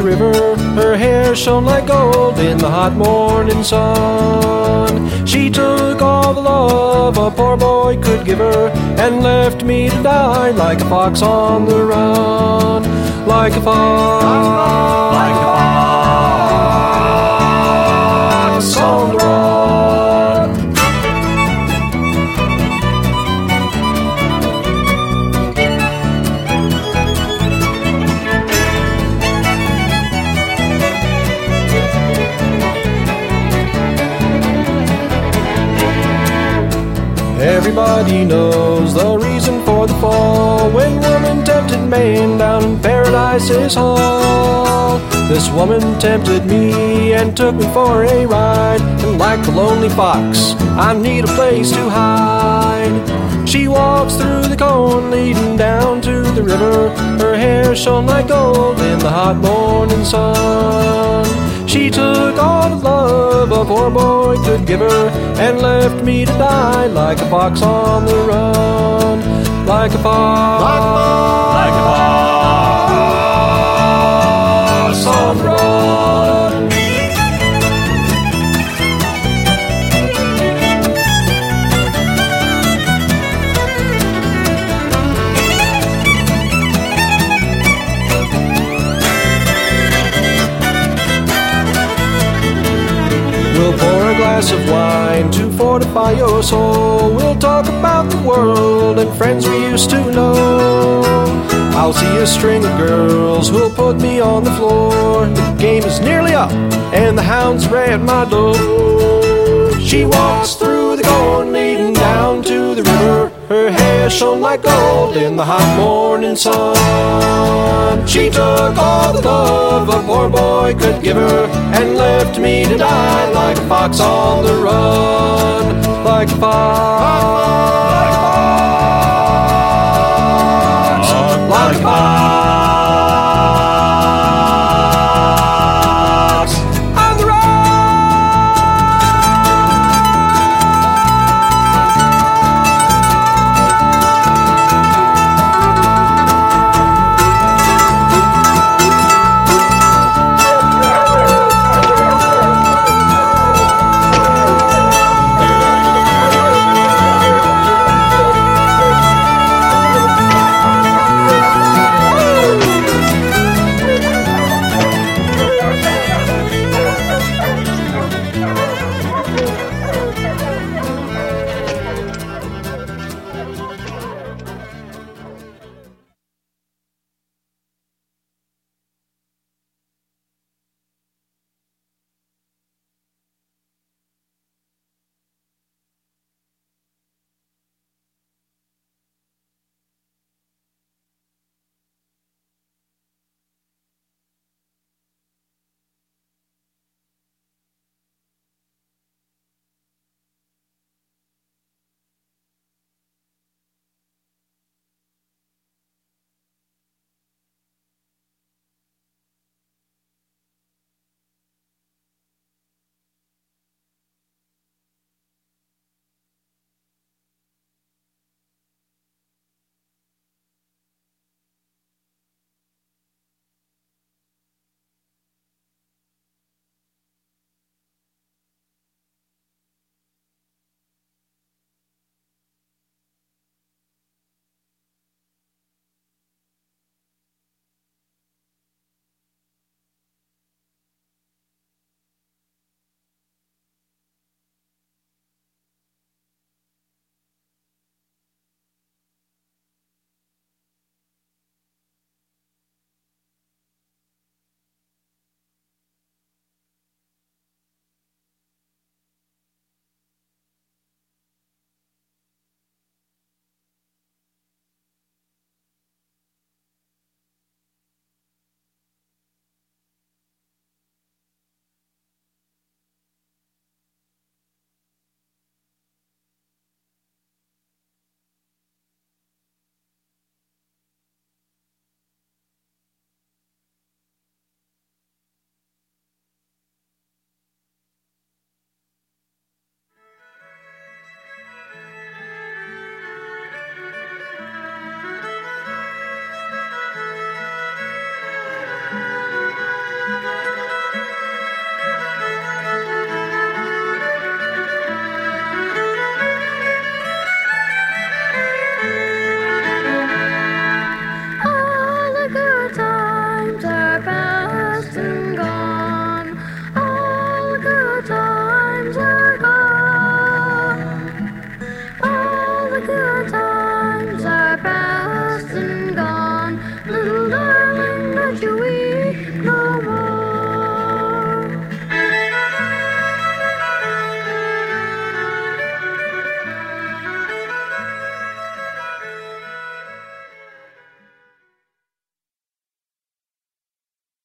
river. Her hair shone like gold in the hot morning sun. She took all the love a poor boy could give her and left me to die like a fox on the run. Like a fox, like a fox on the run. Everybody knows the reason for the fall, when woman tempted man down in Paradise's hall. This woman tempted me and took me for a ride, and like the lonely fox, I need a place to hide. She walks through the corn leading down to the river. Her hair shone like gold in the hot morning sun. She took all the love a poor boy could give her and left me to die like a fox on the run. Like a fox, like a fox on the run. We'll pour a glass of wine to fortify your soul. We'll talk about the world and friends we used to know. I'll see a string of girls who'll put me on the floor. The game is nearly up and the hounds are at my door. She walks through the corn leading down to the river. Her hair shone like gold in the hot morning sun. She took all the love a poor boy could give her and left me to die like a fox on the run. Like a fox, like a fox, like a fox.